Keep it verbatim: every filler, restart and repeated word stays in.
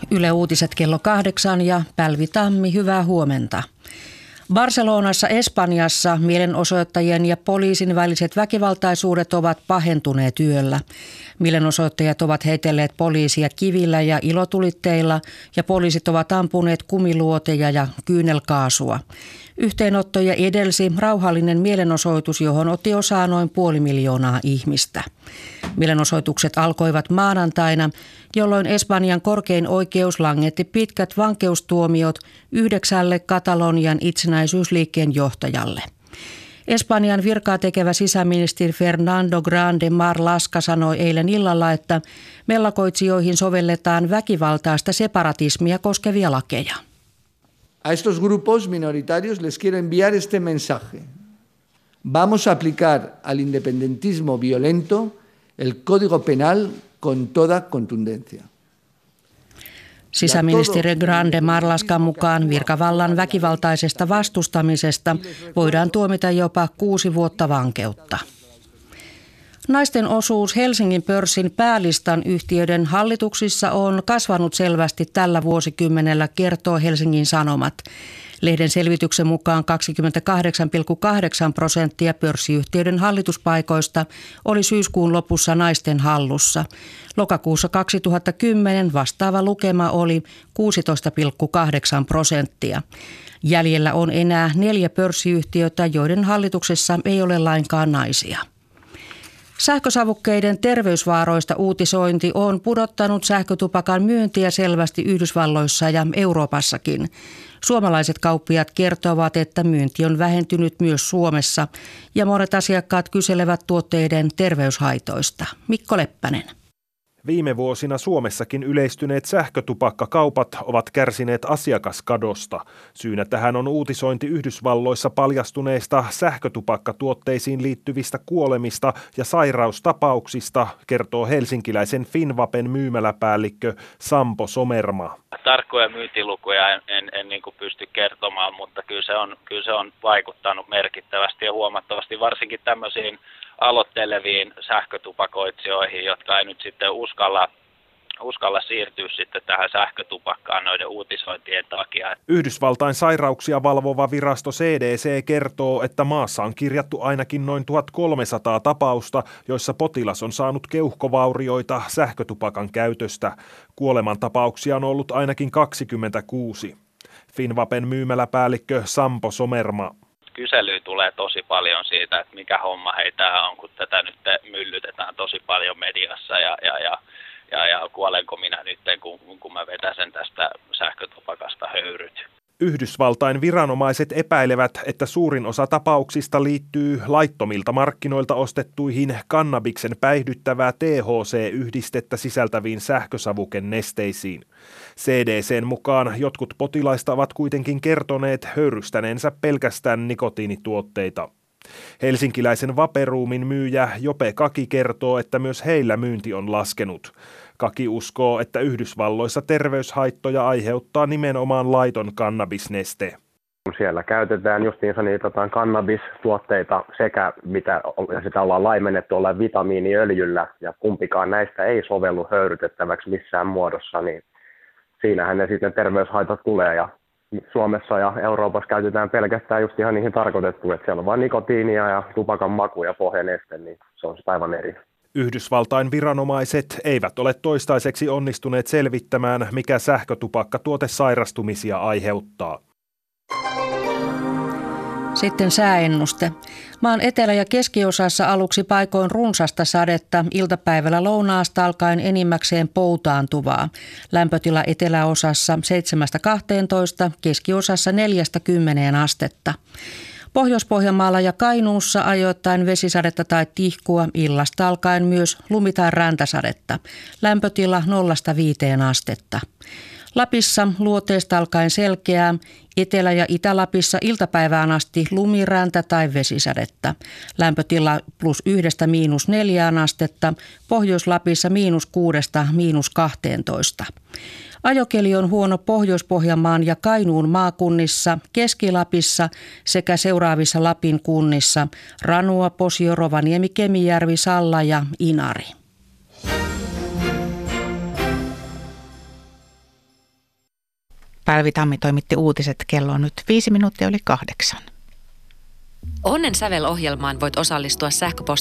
Yle Uutiset kello kahdeksan ja Pälvi Tammi, hyvää huomenta. Barcelonassa Espanjassa mielenosoittajien ja poliisin väliset väkivaltaisuudet ovat pahentuneet yöllä. Mielenosoittajat ovat heitelleet poliisia kivillä ja ilotulitteilla ja poliisit ovat ampuneet kumiluoteja ja kyynelkaasua. Yhteenottoja edelsi rauhallinen mielenosoitus, johon otti osaa noin puoli miljoonaa ihmistä. Mielenosoitukset alkoivat maanantaina, jolloin Espanjan korkein oikeus langetti pitkät vankeustuomiot yhdeksälle Katalonian itsenäisyysliikkeen johtajalle. Espanjan virkaa tekevä sisäministeri Fernando Grande Marlaska sanoi eilen illalla, että mellakoitsijoihin sovelletaan väkivaltaista separatismia koskevia lakeja. A estos grupos minoritarios les quiero enviar este mensaje. Vamos a aplicar al independentismo violento el Código Penal con toda contundencia. Sisäministeri Grande Marlaskan mukaan virkavallan väkivaltaisesta vastustamisesta voidaan tuomita jopa kuusi vuotta vankeutta. Naisten osuus Helsingin pörssin päälistan yhtiöiden hallituksissa on kasvanut selvästi tällä vuosikymmenellä, kertoo Helsingin Sanomat. Lehden selvityksen mukaan kaksikymmentäkahdeksan pilkku kahdeksan prosenttia pörssiyhtiöiden hallituspaikoista oli syyskuun lopussa naisten hallussa. Lokakuussa kaksituhattakymmenen vastaava lukema oli kuusitoista pilkku kahdeksan prosenttia. Jäljellä on enää neljä pörssiyhtiötä, joiden hallituksessa ei ole lainkaan naisia. Sähkösavukkeiden terveysvaaroista uutisointi on pudottanut sähkötupakan myyntiä selvästi Yhdysvalloissa ja Euroopassakin. Suomalaiset kauppiaat kertovat, että myynti on vähentynyt myös Suomessa ja monet asiakkaat kyselevät tuotteiden terveyshaitoista. Mikko Leppänen. Viime vuosina Suomessakin yleistyneet sähkötupakkakaupat ovat kärsineet asiakaskadosta. Syynä tähän on uutisointi Yhdysvalloissa paljastuneista sähkötupakkatuotteisiin liittyvistä kuolemista ja sairaustapauksista, kertoo helsinkiläisen Finvapen myymäläpäällikkö Sampo Somerma. Tarkkoja myyntilukuja en, en, en niin kuin pysty kertomaan, mutta kyllä se, on, kyllä se on vaikuttanut merkittävästi ja huomattavasti varsinkin tämmöisiin aloitteleviin sähkötupakoitsijoihin, jotka ei nyt sitten uskalla, uskalla siirtyä sitten tähän sähkötupakkaan noiden uutisointien takia. Yhdysvaltain sairauksia valvova virasto C D C kertoo, että maassa on kirjattu ainakin noin tuhatkolmesataa tapausta, joissa potilas on saanut keuhkovaurioita sähkötupakan käytöstä. Kuolemantapauksia on ollut ainakin kaksikymmentäkuusi. Finvapen myymäläpäällikkö Sampo Somerma. Kyselyä tulee tosi paljon siitä, että mikä homma heitä on, kun tätä nyt myllytetään tosi paljon mediassa ja, ja, ja, ja, ja kuolenko minä nyt, kun, kun mä vetäsen tästä sähkötupakasta höyryt. Yhdysvaltain viranomaiset epäilevät, että suurin osa tapauksista liittyy laittomilta markkinoilta ostettuihin kannabiksen päihdyttävää T H C-yhdistettä sisältäviin sähkösavukennesteisiin. C D C:n mukaan jotkut potilaista ovat kuitenkin kertoneet höyrystäneensä pelkästään nikotiinituotteita. Helsinkiläisen Vaperuumin myyjä Jope Kaki kertoo, että myös heillä myynti on laskenut. Kaki uskoo, että Yhdysvalloissa terveyshaittoja aiheuttaa nimenomaan laiton kannabisneste. Siellä käytetään justiinsa niitä kannabistuotteita sekä mitä sitä ollaan laimennettu ollaan vitamiiniöljyllä ja kumpikaan näistä ei sovellu höyrytettäväksi missään muodossa, niin siinähän ne sitten terveyshaitat tulee ja Suomessa ja Euroopassa käytetään pelkästään just ihan niihin tarkoitettu, että siellä on vain nikotiinia ja tupakan maku ja pohjaneste, niin se on aivan eri. Yhdysvaltain viranomaiset eivät ole toistaiseksi onnistuneet selvittämään, mikä sähkötupakkatuote sairastumisia aiheuttaa. Sitten sääennuste. Maan etelä- ja keskiosassa aluksi paikoin runsasta sadetta, iltapäivällä lounaasta alkaen enimmäkseen poutaantuvaa. Lämpötila eteläosassa seitsemästä kahteentoista, keskiosassa neljästä kymmeneen astetta. Pohjois-Pohjanmaalla ja Kainuussa ajoittain vesisadetta tai tihkua, illasta alkaen myös lumi- tai räntäsadetta. Lämpötila nollasta viiteen astetta. Lapissa luoteesta alkaen selkeää, Etelä- ja Itä-Lapissa iltapäivään asti lumiräntä tai vesisadetta. Lämpötila plus yhdestä miinus neljään astetta, Pohjois-Lapissa miinus kuudesta miinus kahteentoista. Ajokeli on huono Pohjois-Pohjanmaan ja Kainuun maakunnissa, Keski-Lapissa sekä seuraavissa Lapin kunnissa Ranua, Posio, Rovaniemi, Kemijärvi, Salla ja Inari. Päivi Tammi toimitti uutiset, kello on nyt viisi minuuttia yli kahdeksan. Onnen sävel-ohjelmaan voit osallistua sähköpostilla